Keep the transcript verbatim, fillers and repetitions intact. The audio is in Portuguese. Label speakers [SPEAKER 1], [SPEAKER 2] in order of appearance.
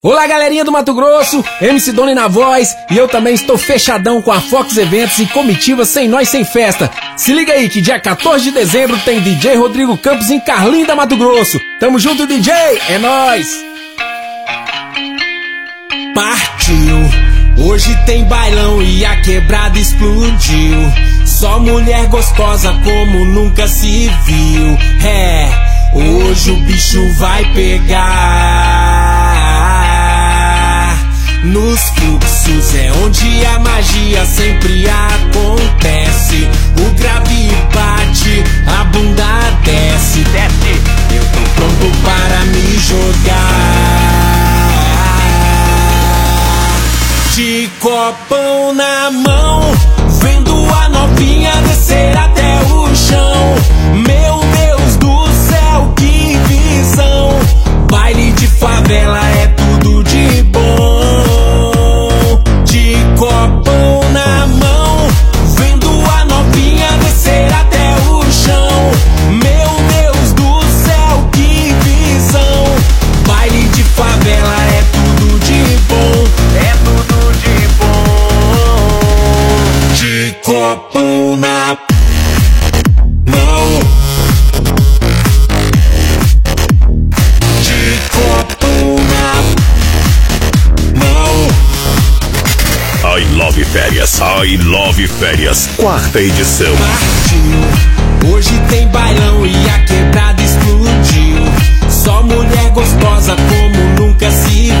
[SPEAKER 1] Olá, galerinha do Mato Grosso, M C Doni na voz, e eu também estou fechadão com a Fox Eventos e comitiva Sem Nós Sem Festa. Se liga aí que dia quatorze de dezembro tem D J Rodrigo Campos em Carlinda, Mato Grosso. Tamo junto, D J, é nóis! Partiu, hoje tem bailão e a quebrada explodiu. Só mulher gostosa como nunca se viu. É, hoje o bicho vai pegar. Nos fluxos é onde a magia sempre acontece. O grave bate, a bunda desce, desce. Eu tô pronto para me jogar. De copão na mão, vendo a novinha descer até o chão. Meu Deus do céu, que visão! Baile de favela é tudo de bom. De copão na mão, vendo a novinha descer até o chão. Meu Deus do céu, que visão! Baile de favela é tudo de bom. É tudo de bom. De copão na mão.
[SPEAKER 2] I Love Férias, I Love Férias, quarta edição.
[SPEAKER 1] Partiu, hoje tem bailão e a quebrada explodiu. Só mulher gostosa como nunca se